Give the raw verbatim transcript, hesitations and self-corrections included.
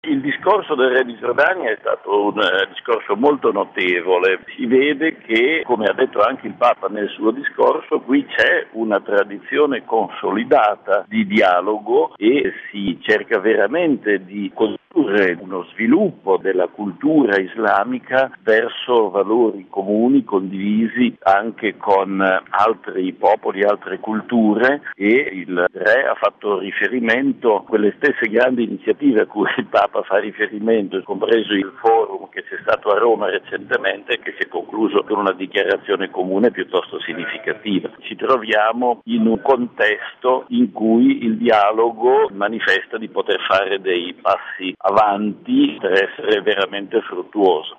Il discorso del re di Giordania è stato un uh, discorso molto notevole. Si vede che, come ha detto anche il Papa nel suo discorso, qui c'è una tradizione consolidata di dialogo e si cerca veramente di condurre uno sviluppo della cultura islamica verso valori comuni, condivisi anche con altri popoli, altre culture, e il re ha fatto riferimento a quelle stesse grandi iniziative a cui il Papa fa riferimento, compreso il forum che c'è stato a Roma recentemente, che si è concluso con una dichiarazione comune piuttosto significativa. Ci troviamo in un contesto in cui il dialogo manifesta di poter fare dei passi avanti per essere veramente fruttuoso.